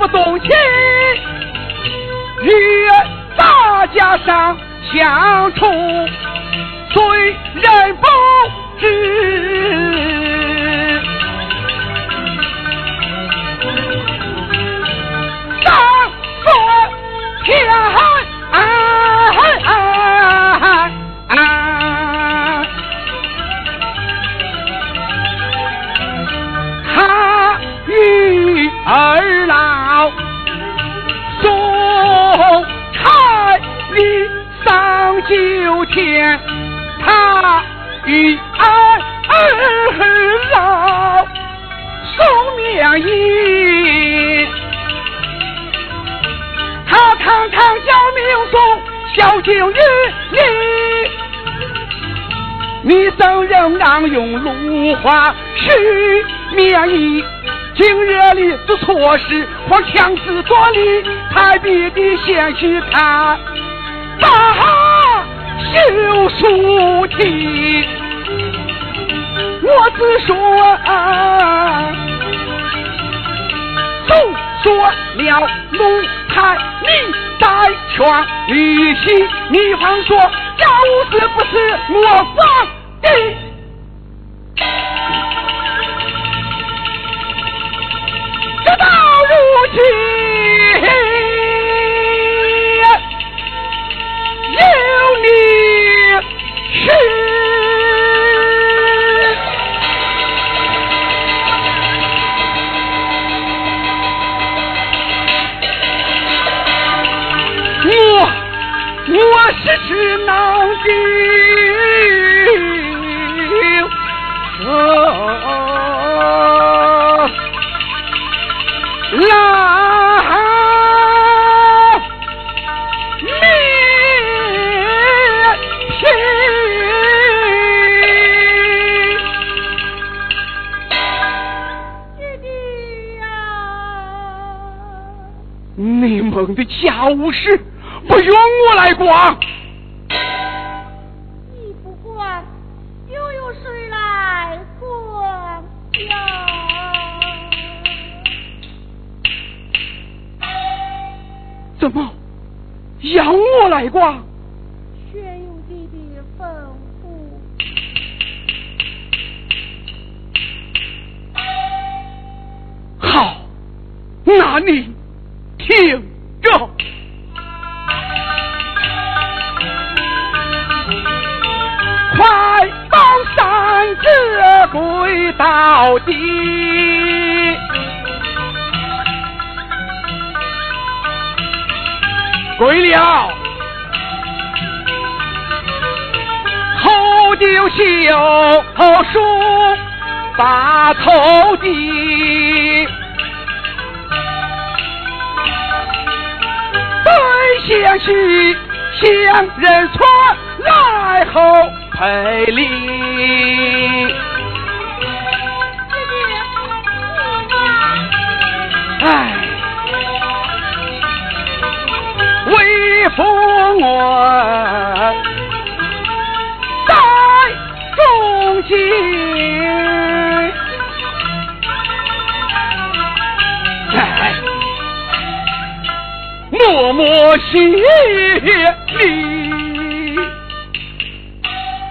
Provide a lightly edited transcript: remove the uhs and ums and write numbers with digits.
不动情，与大家上相处，虽人不知。上说天他与二老送彩礼上9天，他与二老送面衣，他堂堂叫命送小景于你，你怎仍让用芦花须面衣？今日里做错事，或强词夺理，太逼的先去看大修书题。我只说诉说了奴才你在劝吕西，你方说家务事不是我放的。直到如今有你去，我是只能你们的家务事不用我来管。 你不管，又有谁来管呀？ 怎么让我来管？ 薛有弟弟吩咐。 好，那你听着。快帮三子跪到底，跪了，后就修书把头低，对先去向人传来后赔礼。唉，为父我在中间，唉，默默谢礼。